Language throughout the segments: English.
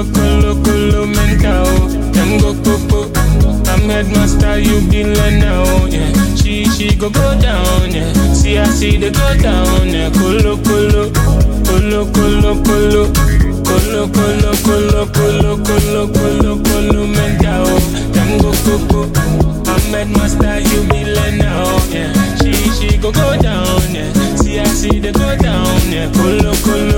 colo mental. Them go popo. I'm headmaster, you be learn now, yeah. She go down, yeah. See I see the go down, yeah. Colo mental. Them go popo. I'm headmaster, you be learn now, yeah. She go down, yeah. See I see the go down, yeah. Colo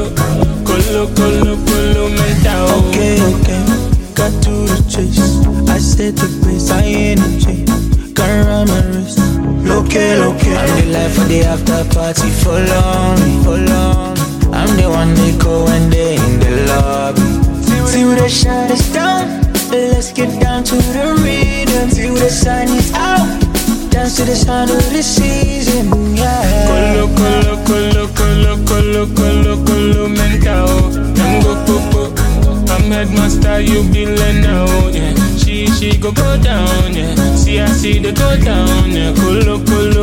mental. Okay, got to the chase. I set the pace, I energy. Can't run my wrist. Loke. I'm the life of the after party. Follow me. I'm the one they call when they in the lobby. Till the shine is down, let's get down to the rhythm. Till the sun is out, dance to the sound of the season. Yeah. Colo mental. Them go popo. I'm headmaster, you be learn now, yeah. She go down, yeah. See I see the go down, yeah. Colo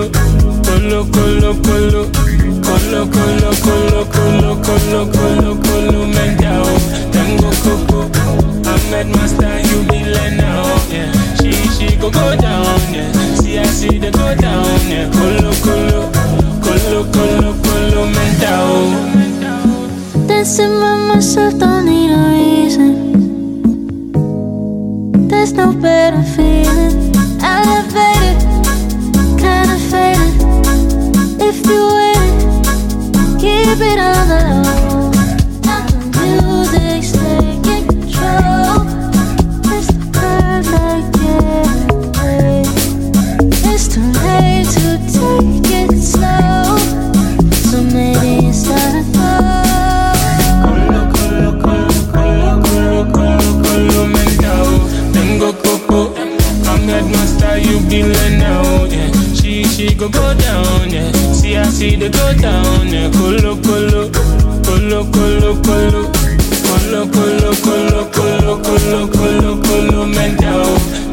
mental. Them go popo. I'm headmaster, you be learn now, yeah. She go down, yeah. See I see the go down, yeah. Colo mental. Dancing by myself, don't need a reason. There's no better feeling. Elevated, kinda faded. If you win, keep it on the low. The music's taking control. It's the perfect getaway. It's too late to take it slow, so maybe it's time to go. I'm headmaster, you be learn now, yeah. She go down, yeah. See I see the go down, yeah. Colo mental.